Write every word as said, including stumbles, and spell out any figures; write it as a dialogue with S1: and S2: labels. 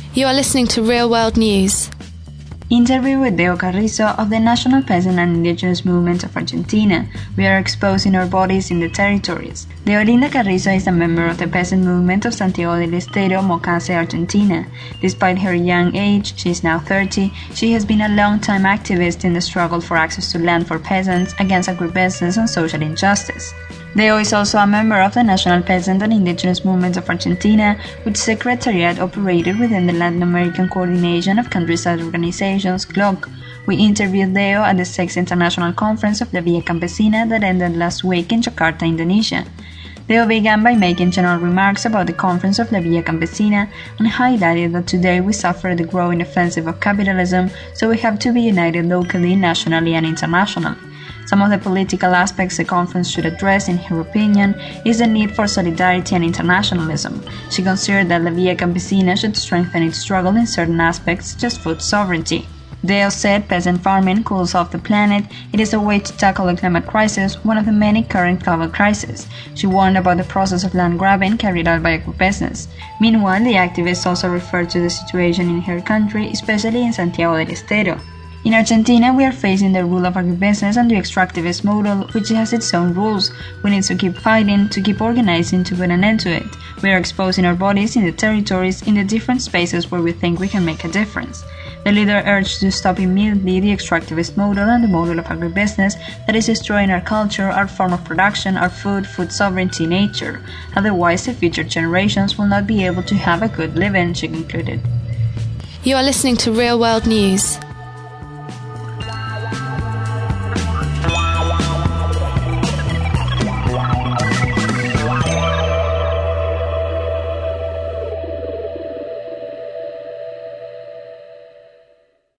S1: You are listening to Real World News.
S2: Interview with Deo Carrizo of the National Peasant and Indigenous Movement of Argentina. We are exposing our bodies in the territories. Deolinda Carrizo is a member of the peasant movement of Santiago del Estero, Mocase, Argentina. Despite her young age, she is now thirty, she has been a long-time activist in the struggle for access to land for peasants against agribusiness and social injustice. Deo is also a member of the National Peasant and Indigenous Movement of Argentina, which secretariat operated within the Latin American Coordination of Countryside Organizations, C L O C. We interviewed Deo at the sixth International Conference of La Via Campesina that ended last week in Jakarta, Indonesia. Deo began by making general remarks about the conference of La Via Campesina and highlighted that today we suffer the growing offensive of capitalism, so we have to be united locally, nationally, and internationally. Some of the political aspects the conference should address, in her opinion, is the need for solidarity and internationalism. She considered that La Via Campesina should strengthen its struggle in certain aspects, such as food sovereignty. Deo said peasant farming cools off the planet. It is a way to tackle the climate crisis, one of the many current global crises. She warned about the process of land grabbing carried out by agribusiness. Meanwhile, the activist also referred to the situation in her country, especially in Santiago del Estero. In Argentina, we are facing the rule of agribusiness and the extractivist model, which has its own rules. We need to keep fighting, to keep organizing to put an end to it. We are exposing our bodies in the territories, in the different spaces where we think we can make a difference. The leader urged to stop immediately the extractivist model and the model of agribusiness that is destroying our culture, our form of production, our food, food sovereignty, nature. Otherwise, the future generations will not be able to have a good living, she concluded.
S1: You are listening to Real World News.